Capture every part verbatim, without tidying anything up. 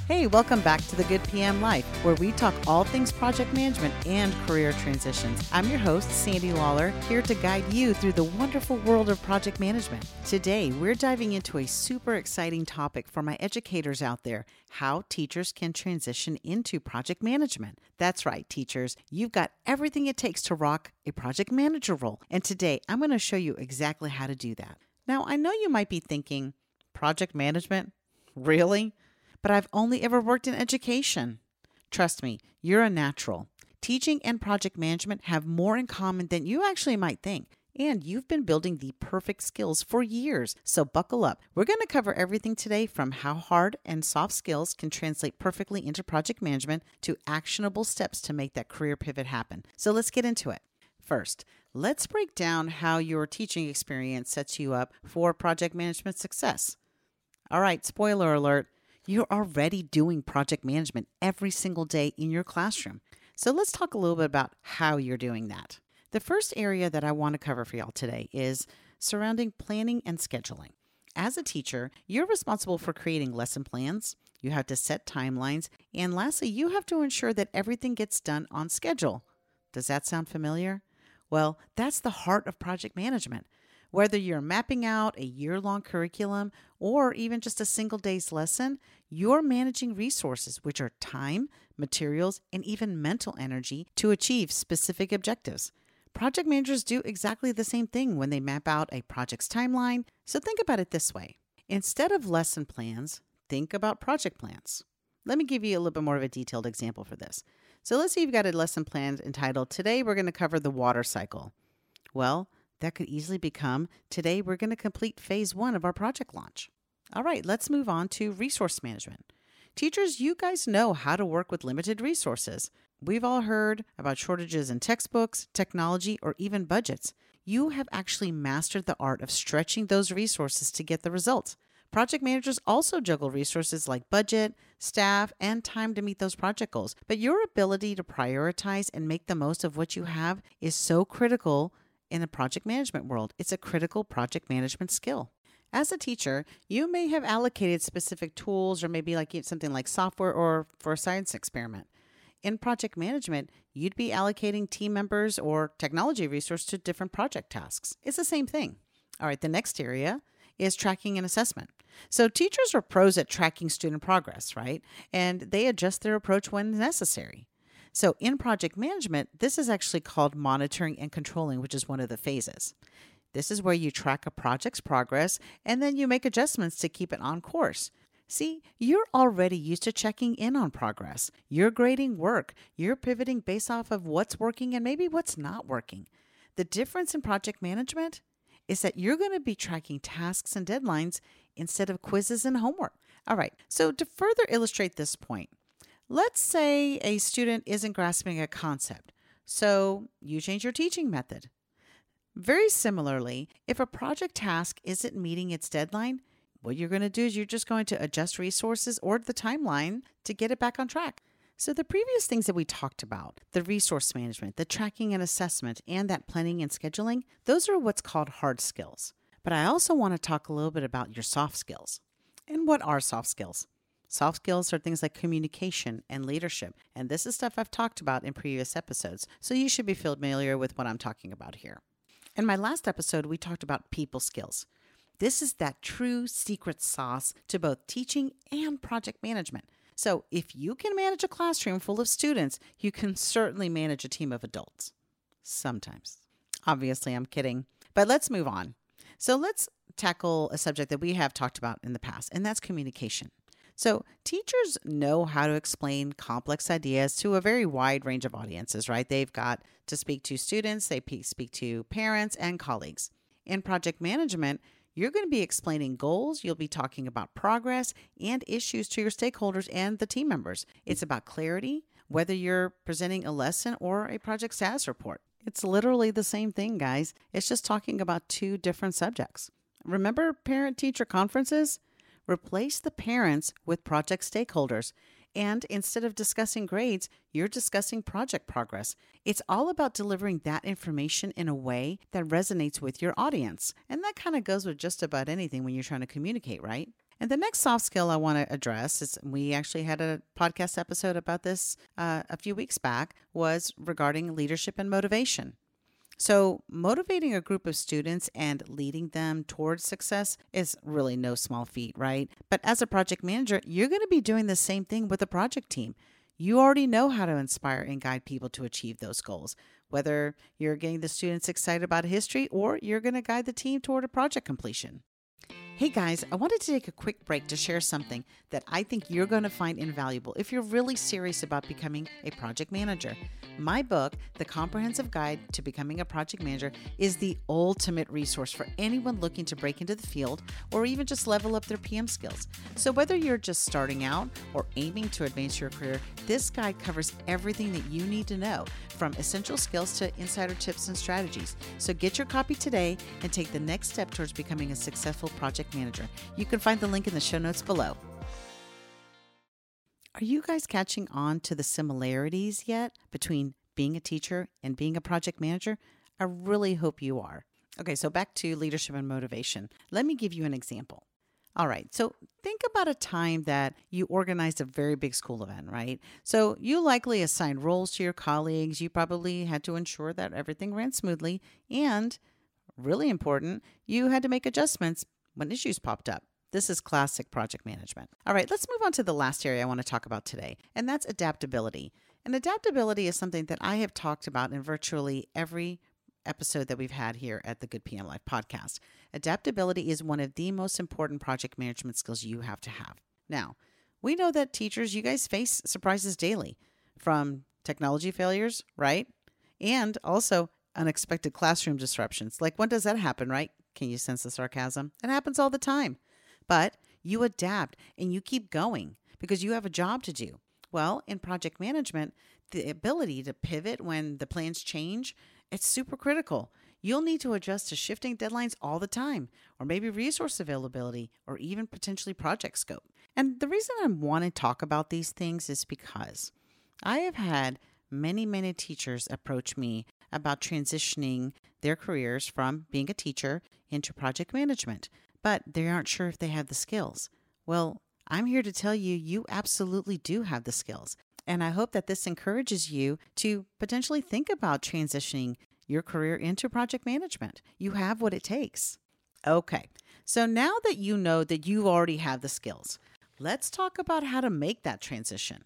Hey, welcome back to the Good P M Life, where we talk all things project management and career transitions. I'm your host, Sandy Lawler, here to guide you through the wonderful world of project management. Today, we're diving into a super exciting topic for my educators out there: how teachers can transition into project management. That's right, teachers. You've got everything it takes to rock a project manager role. And today, I'm going to show you exactly how to do that. Now, I know you might be thinking, project management? Really? But I've only ever worked in education. Trust me, you're a natural. Teaching and project management have more in common than you actually might think. And you've been building the perfect skills for years. So buckle up. We're going to cover everything today, from how hard and soft skills can translate perfectly into project management to actionable steps to make that career pivot happen. So let's get into it. First, let's break down how your teaching experience sets you up for project management success. All right, spoiler alert. You're already doing project management every single day in your classroom. So let's talk a little bit about how you're doing that. The first area that I want to cover for y'all today is surrounding planning and scheduling. As a teacher, you're responsible for creating lesson plans. You have to set timelines. And lastly, you have to ensure that everything gets done on schedule. Does that sound familiar? Well, that's the heart of project management. Whether you're mapping out a year-long curriculum or even just a single day's lesson, you're managing resources, which are time, materials, and even mental energy to achieve specific objectives. Project managers do exactly the same thing when they map out a project's timeline. So think about it this way. Instead of lesson plans, think about project plans. Let me give you a little bit more of a detailed example for this. So let's say you've got a lesson plan entitled, "Today we're going to cover the water cycle." Well, that could easily become, "Today we're going to complete phase one of our project launch." All right, let's move on to resource management. Teachers, you guys know how to work with limited resources. We've all heard about shortages in textbooks, technology, or even budgets. You have actually mastered the art of stretching those resources to get the results. Project managers also juggle resources like budget, staff, and time to meet those project goals. But your ability to prioritize and make the most of what you have is so critical in the project management world. It's a critical project management skill. As a teacher, you may have allocated specific tools, or maybe like something like software or for a science experiment. In project management, you'd be allocating team members or technology resources to different project tasks. It's the same thing. All right, the next area is tracking and assessment. So teachers are pros at tracking student progress, right? And they adjust their approach when necessary. So in project management, this is actually called monitoring and controlling, which is one of the phases. This is where you track a project's progress and then you make adjustments to keep it on course. See, you're already used to checking in on progress. You're grading work. You're pivoting based off of what's working and maybe what's not working. The difference in project management is that you're going to be tracking tasks and deadlines instead of quizzes and homework. All right, so to further illustrate this point, let's say a student isn't grasping a concept, so you change your teaching method. Very similarly, if a project task isn't meeting its deadline, what you're going to do is you're just going to adjust resources or the timeline to get it back on track. So the previous things that we talked about, the resource management, the tracking and assessment, and that planning and scheduling, those are what's called hard skills. But I also want to talk a little bit about your soft skills. And what are soft skills? Soft skills are things like communication and leadership. And this is stuff I've talked about in previous episodes, so you should be familiar with what I'm talking about here. In my last episode, we talked about people skills. This is that true secret sauce to both teaching and project management. So if you can manage a classroom full of students, you can certainly manage a team of adults. Sometimes. Obviously, I'm kidding. But let's move on. So let's tackle a subject that we have talked about in the past, and that's communication. So teachers know how to explain complex ideas to a very wide range of audiences, right? They've got to speak to students, they speak to parents and colleagues. In project management, you're going to be explaining goals, you'll be talking about progress and issues to your stakeholders and the team members. It's about clarity, whether you're presenting a lesson or a project status report. It's literally the same thing, guys. It's just talking about two different subjects. Remember parent-teacher conferences? Replace the parents with project stakeholders. And instead of discussing grades, you're discussing project progress. It's all about delivering that information in a way that resonates with your audience. And that kind of goes with just about anything when you're trying to communicate, right? And the next soft skill I want to address is we actually had a podcast episode about this uh, a few weeks back was regarding leadership and motivation. So motivating a group of students and leading them towards success is really no small feat, right? But as a project manager, you're going to be doing the same thing with a project team. You already know how to inspire and guide people to achieve those goals, whether you're getting the students excited about history or you're going to guide the team toward a project completion. Hey guys, I wanted to take a quick break to share something that I think you're going to find invaluable if you're really serious about becoming a project manager. My book, The Comprehensive Guide to Becoming a Project Manager, is the ultimate resource for anyone looking to break into the field or even just level up their P M skills. So whether you're just starting out or aiming to advance your career, this guide covers everything that you need to know, from essential skills to insider tips and strategies. So get your copy today and take the next step towards becoming a successful project manager. You can find the link in the show notes below. Are you guys catching on to the similarities yet between being a teacher and being a project manager? I really hope you are. Okay, so back to leadership and motivation. Let me give you an example. All right, so think about a time that you organized a very big school event, right? So you likely assigned roles to your colleagues. You probably had to ensure that everything ran smoothly. And really important, you had to make adjustments when issues popped up. This is classic project management. All right, let's move on to the last area I want to talk about today, and that's adaptability. And adaptability is something that I have talked about in virtually every episode that we've had here at the Good P M Life podcast. Adaptability is one of the most important project management skills you have to have. Now, we know that teachers, you guys face surprises daily, from technology failures, right? And also unexpected classroom disruptions. Like, when does that happen, right? Can you sense the sarcasm? It happens all the time. But you adapt and you keep going because you have a job to do. Well, in project management, the ability to pivot when the plans change, it's super critical. You'll need to adjust to shifting deadlines all the time, or maybe resource availability, or even potentially project scope. And the reason I want to talk about these things is because I have had many, many teachers approach me about transitioning their careers from being a teacher into project management, but they aren't sure if they have the skills. Well, I'm here to tell you, you absolutely do have the skills. And I hope that this encourages you to potentially think about transitioning your career into project management. You have what it takes. Okay, so now that you know that you already have the skills, let's talk about how to make that transition.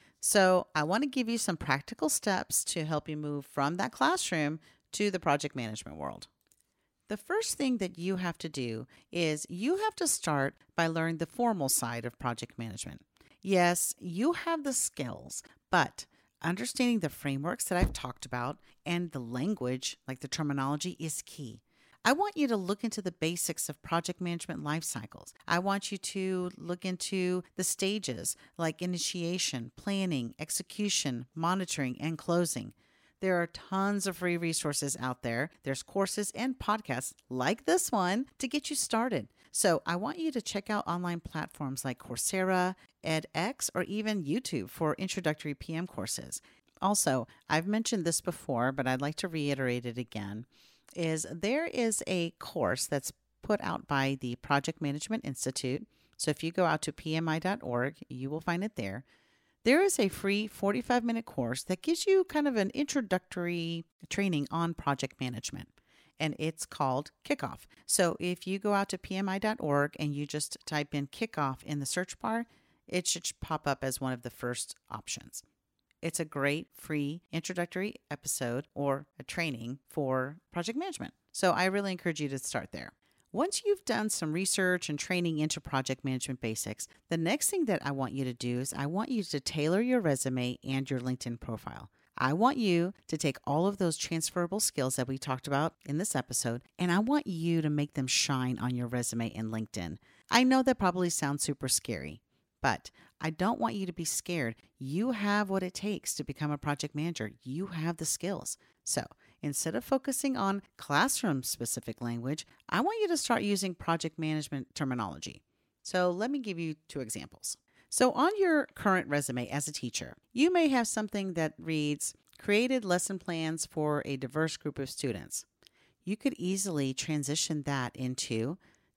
So I want to give you some practical steps to help you move from that classroom to the project management world. The first thing that you have to do is you have to start by learning the formal side of project management. Yes, you have the skills, but understanding the frameworks that I've talked about and the language, like the terminology, is key. I want you to look into the basics of project management life cycles. I want you to look into the stages like initiation, planning, execution, monitoring, and closing. There are tons of free resources out there. There's courses and podcasts like this one to get you started. So I want you to check out online platforms like Coursera, edX, or even YouTube for introductory P M courses. Also, I've mentioned this before, but I'd like to reiterate it again, is there is a course that's put out by the Project Management Institute. So if you go out to P M I dot org, you will find it there. There is a free forty-five minute course that gives you kind of an introductory training on project management, and it's called Kickoff. So if you go out to P M I dot org and you just type in Kickoff in the search bar, it should pop up as one of the first options. It's a great free introductory episode or a training for project management. So I really encourage you to start there. Once you've done some research and training into project management basics, the next thing that I want you to do is I want you to tailor your resume and your LinkedIn profile. I want you to take all of those transferable skills that we talked about in this episode, and I want you to make them shine on your resume and LinkedIn. I know that probably sounds super scary, but I don't want you to be scared. You have what it takes to become a project manager. You have the skills. So instead of focusing on classroom-specific language, I want you to start using project management terminology. So let me give you two examples. So on your current resume as a teacher, you may have something that reads, created lesson plans for a diverse group of students. You could easily transition that into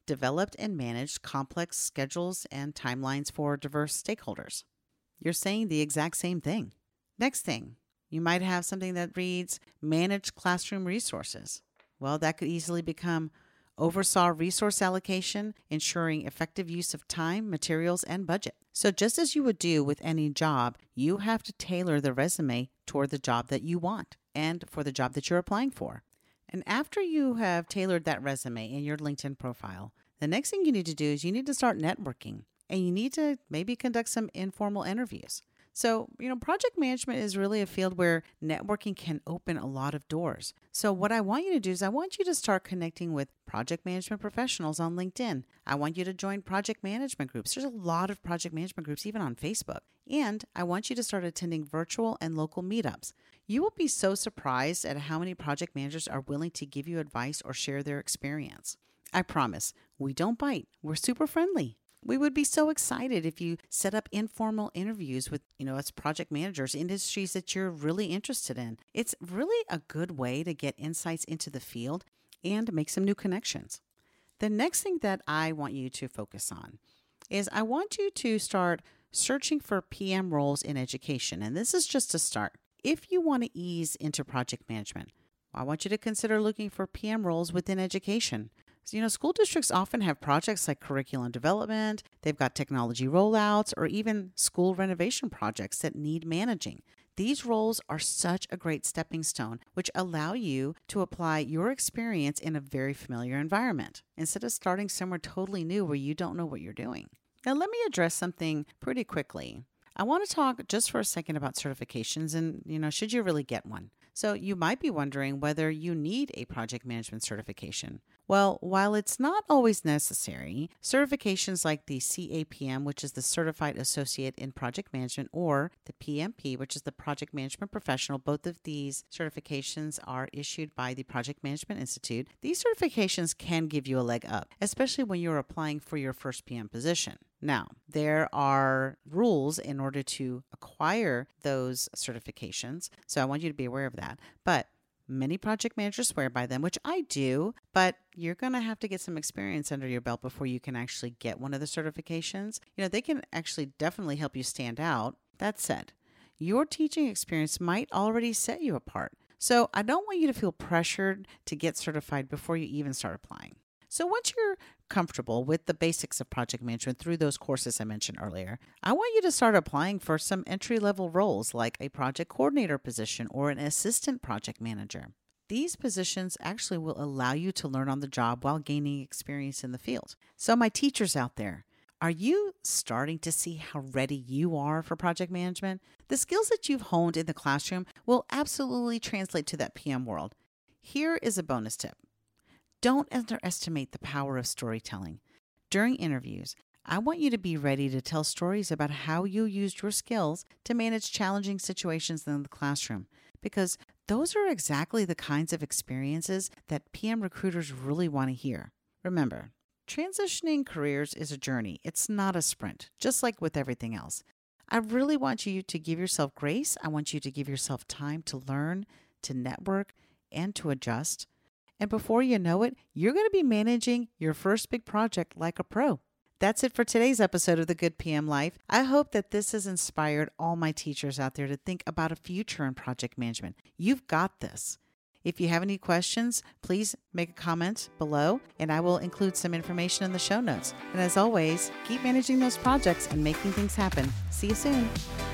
developed and managed complex schedules and timelines for diverse stakeholders. You're saying the exact same thing. Next thing, you might have something that reads managed classroom resources. Well, that could easily become oversaw resource allocation, ensuring effective use of time, materials, and budget. So just as you would do with any job, you have to tailor the resume toward the job that you want and for the job that you're applying for. And after you have tailored that resume and your LinkedIn profile, the next thing you need to do is you need to start networking, and you need to maybe conduct some informal interviews. So, you know, project management is really a field where networking can open a lot of doors. So what I want you to do is I want you to start connecting with project management professionals on LinkedIn. I want you to join project management groups. There's a lot of project management groups, even on Facebook. And I want you to start attending virtual and local meetups. You will be so surprised at how many project managers are willing to give you advice or share their experience. I promise, we don't bite. We're super friendly. We would be so excited if you set up informal interviews with, you know, us project managers, industries that you're really interested in. It's really a good way to get insights into the field and make some new connections. The next thing that I want you to focus on is I want you to start searching for P M roles in education. And this is just a start. If you want to ease into project management, I want you to consider looking for P M roles within education. So, you know, school districts often have projects like curriculum development, they've got technology rollouts, or even school renovation projects that need managing. These roles are such a great stepping stone, which allow you to apply your experience in a very familiar environment, instead of starting somewhere totally new where you don't know what you're doing. Now, let me address something pretty quickly. I want to talk just for a second about certifications and, you know, should you really get one? So you might be wondering whether you need a project management certification. Well, while it's not always necessary, certifications like the C A P M, which is the Certified Associate in Project Management, or the P M P, which is the Project Management Professional, both of these certifications are issued by the Project Management Institute. These certifications can give you a leg up, especially when you're applying for your first P M position. Now, there are rules in order to acquire those certifications, so I want you to be aware of that. But many project managers swear by them, which I do, but you're going to have to get some experience under your belt before you can actually get one of the certifications. You know, they can actually definitely help you stand out. That said, your teaching experience might already set you apart. So I don't want you to feel pressured to get certified before you even start applying. So once you're comfortable with the basics of project management through those courses I mentioned earlier, I want you to start applying for some entry-level roles like a project coordinator position or an assistant project manager. These positions actually will allow you to learn on the job while gaining experience in the field. So my teachers out there, are you starting to see how ready you are for project management? The skills that you've honed in the classroom will absolutely translate to that P M world. Here is a bonus tip. Don't underestimate the power of storytelling. During interviews, I want you to be ready to tell stories about how you used your skills to manage challenging situations in the classroom, because those are exactly the kinds of experiences that P M recruiters really want to hear. Remember, transitioning careers is a journey. It's not a sprint, just like with everything else. I really want you to give yourself grace. I want you to give yourself time to learn, to network, and to adjust. And before you know it, you're going to be managing your first big project like a pro. That's it for today's episode of The Good P M Life. I hope that this has inspired all my teachers out there to think about a future in project management. You've got this. If you have any questions, please make a comment below, and I will include some information in the show notes. And as always, keep managing those projects and making things happen. See you soon.